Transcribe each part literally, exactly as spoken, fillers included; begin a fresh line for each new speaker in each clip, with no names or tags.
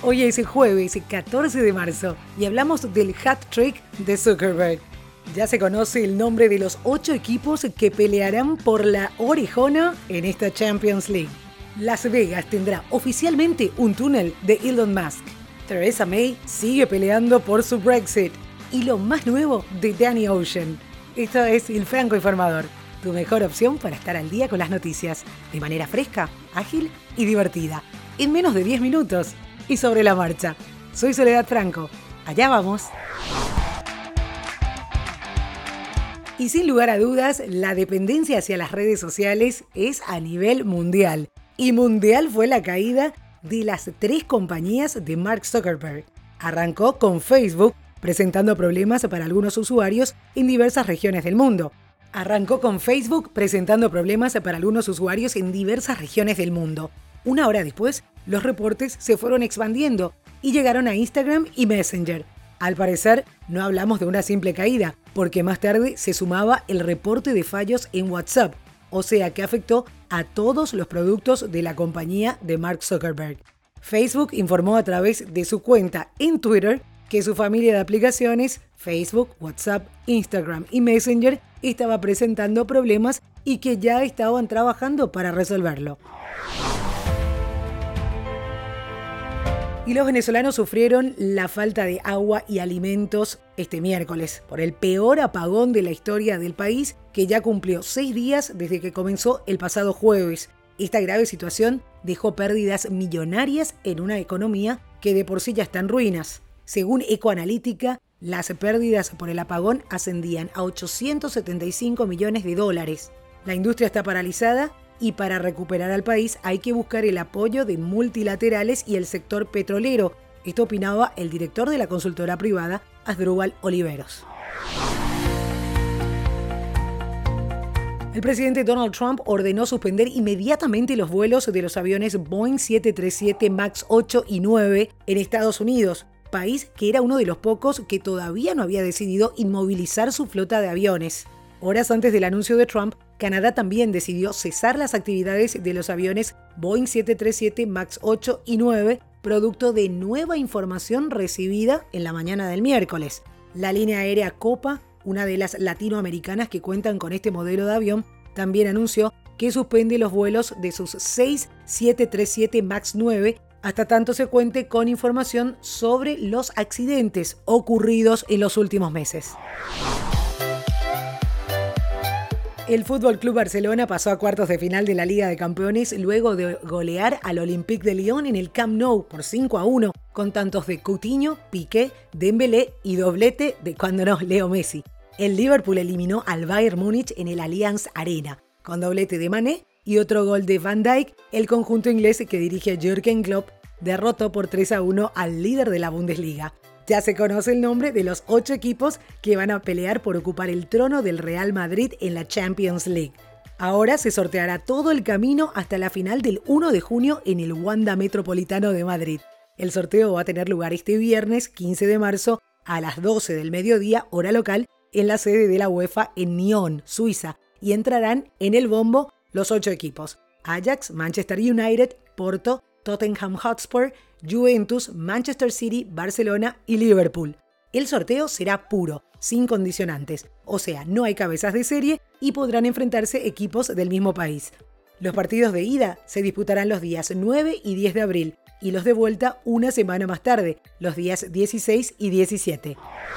Hoy es el jueves catorce de marzo y hablamos del hat-trick de Zuckerberg. Ya se conoce el nombre de los ocho equipos que pelearán por la orejona en esta Champions League. Las Vegas tendrá oficialmente un túnel de Elon Musk. Theresa May sigue peleando por su Brexit. Y lo más nuevo de Danny Ocean. Esto es El Franco Informador, tu mejor opción para estar al día con las noticias, de manera fresca, ágil y divertida, en menos de diez minutos y sobre la marcha. Soy Soledad Franco. Allá vamos. Y sin lugar a dudas, la dependencia hacia las redes sociales es a nivel mundial. Y mundial fue la caída de las tres compañías de Mark Zuckerberg. Arrancó con Facebook, presentando problemas para algunos usuarios en diversas regiones del mundo. Arrancó con Facebook presentando problemas para algunos usuarios en diversas regiones del mundo. Una hora después, los reportes se fueron expandiendo y llegaron a Instagram y Messenger. Al parecer, no hablamos de una simple caída, porque más tarde se sumaba el reporte de fallos en WhatsApp, o sea que afectó a todos los productos de la compañía de Mark Zuckerberg. Facebook informó a través de su cuenta en Twitter que su familia de aplicaciones, Facebook, WhatsApp, Instagram y Messenger, estaba presentando problemas y que ya estaban trabajando para resolverlo. Y los venezolanos sufrieron la falta de agua y alimentos este miércoles por el peor apagón de la historia del país, que ya cumplió seis días desde que comenzó el pasado jueves. Esta grave situación dejó pérdidas millonarias en una economía que de por sí ya está en ruinas. Según Ecoanalítica, las pérdidas por el apagón ascendían a ochocientos setenta y cinco millones de dólares. La industria está paralizada y para recuperar al país hay que buscar el apoyo de multilaterales y el sector petrolero. Esto opinaba el director de la consultora privada, Asdrúbal Oliveros. El presidente Donald Trump ordenó suspender inmediatamente los vuelos de los aviones Boeing siete treinta y siete MAX ocho y nueve en Estados Unidos, país que era uno de los pocos que todavía no había decidido inmovilizar su flota de aviones. Horas antes del anuncio de Trump, Canadá también decidió cesar las actividades de los aviones Boeing siete treinta y siete MAX ocho y nueve, producto de nueva información recibida en la mañana del miércoles. La línea aérea Copa, una de las latinoamericanas que cuentan con este modelo de avión, también anunció que suspende los vuelos de sus seis siete treinta y siete MAX nueve hasta tanto se cuente con información sobre los accidentes ocurridos en los últimos meses. El F C Barcelona pasó a cuartos de final de la Liga de Campeones luego de golear al Olympique de Lyon en el Camp Nou por cinco a uno, con tantos de Coutinho, Piqué, Dembélé y doblete de, cuando no, Leo Messi. El Liverpool eliminó al Bayern Múnich en el Allianz Arena, con doblete de Mané y otro gol de Van Dijk. El conjunto inglés que dirige Jürgen Klopp derrotó por tres a uno al líder de la Bundesliga. Ya se conoce el nombre de los ocho equipos que van a pelear por ocupar el trono del Real Madrid en la Champions League. Ahora se sorteará todo el camino hasta la final del uno de junio en el Wanda Metropolitano de Madrid. El sorteo va a tener lugar este viernes quince de marzo a las doce del mediodía, hora local, en la sede de la UEFA en Nyon, Suiza, y entrarán en el bombo los ocho equipos: Ajax, Manchester United, Porto, Tottenham Hotspur, Juventus, Manchester City, Barcelona y Liverpool. El sorteo será puro, sin condicionantes, o sea, no hay cabezas de serie y podrán enfrentarse equipos del mismo país. Los partidos de ida se disputarán los días nueve y diez de abril y los de vuelta una semana más tarde, los días dieciséis y diecisiete.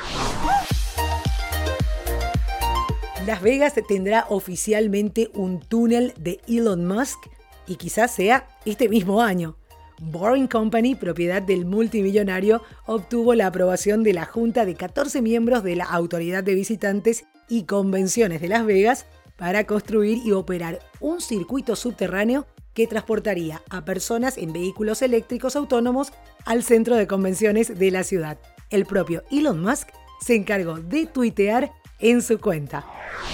Las Vegas tendrá oficialmente un túnel de Elon Musk y quizás sea este mismo año. Boring Company, propiedad del multimillonario, obtuvo la aprobación de la Junta de catorce miembros de la Autoridad de Visitantes y Convenciones de Las Vegas para construir y operar un circuito subterráneo que transportaría a personas en vehículos eléctricos autónomos al centro de convenciones de la ciudad. El propio Elon Musk se encargó de tuitear en su cuenta.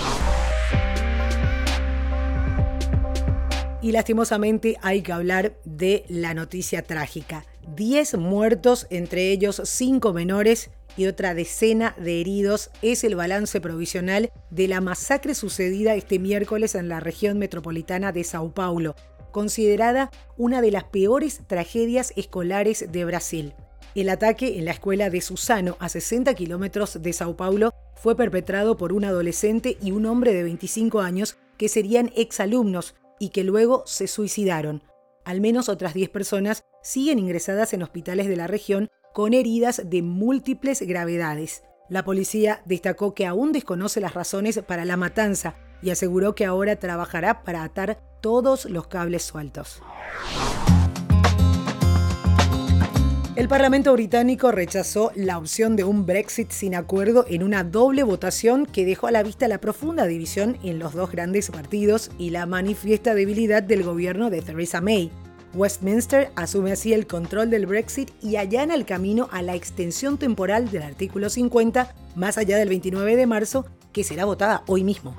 Y lastimosamente hay que hablar de la noticia trágica. diez muertos, entre ellos cinco menores y otra decena de heridos, es el balance provisional de la masacre sucedida este miércoles en la región metropolitana de Sao Paulo. considerada una de las peores tragedias escolares de Brasil. El ataque en la escuela de Suzano, a sesenta kilómetros de Sao Paulo, fue perpetrado por un adolescente y un hombre de veinticinco años que serían exalumnos y que luego se suicidaron. Al menos otras diez personas siguen ingresadas en hospitales de la región con heridas de múltiples gravedades. La policía destacó que aún desconoce las razones para la matanza y aseguró que ahora trabajará para atar todos los cables sueltos. El Parlamento británico rechazó la opción de un Brexit sin acuerdo en una doble votación que dejó a la vista la profunda división en los dos grandes partidos y la manifiesta debilidad del gobierno de Theresa May. Westminster asume así el control del Brexit y allana el camino a la extensión temporal del artículo cincuenta más allá del veintinueve de marzo, que será votada hoy mismo.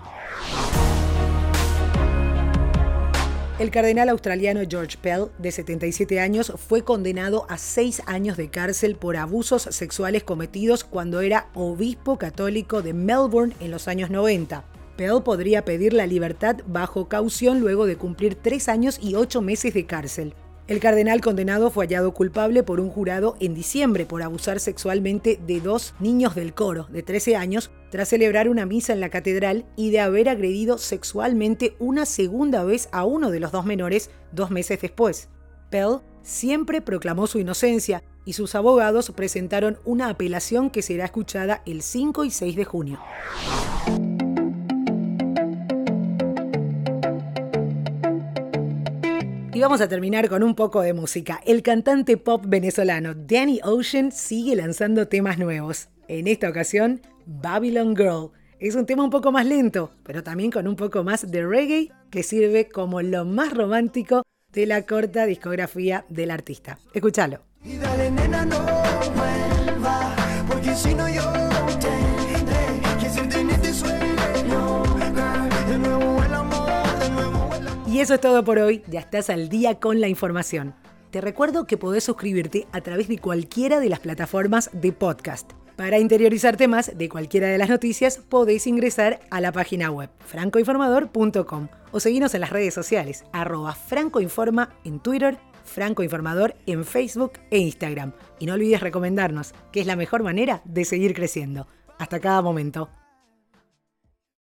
El cardenal australiano George Pell, de setenta y siete años, fue condenado a seis años de cárcel por abusos sexuales cometidos cuando era obispo católico de Melbourne en los años noventa. Pell podría pedir la libertad bajo caución luego de cumplir tres años y ocho meses de cárcel. El cardenal condenado fue hallado culpable por un jurado en diciembre por abusar sexualmente de dos niños del coro de trece años tras celebrar una misa en la catedral y de haber agredido sexualmente una segunda vez a uno de los dos menores dos meses después. Pell siempre proclamó su inocencia y sus abogados presentaron una apelación que será escuchada el cinco y seis de junio. Y vamos a terminar con un poco de música. El cantante pop venezolano Danny Ocean sigue lanzando temas nuevos. En esta ocasión, Babylon Girl. Es un tema un poco más lento, pero también con un poco más de reggae que sirve como lo más romántico de la corta discografía del artista. Escúchalo.
Y dale, nena, no vuelva, porque si no yo tendré que hacerte en este sueño, girl, de nuevo el amor, de nuevo el amor.
Y eso es todo por hoy, ya estás al día con la información. Te recuerdo que podés suscribirte a través de cualquiera de las plataformas de podcast. Para interiorizarte más de cualquiera de las noticias, podéis ingresar a la página web francoinformador punto com o seguirnos en las redes sociales, arroba francoinforma en Twitter, Franco Informador en Facebook e Instagram. Y no olvides recomendarnos, que es la mejor manera de seguir creciendo. Hasta cada momento.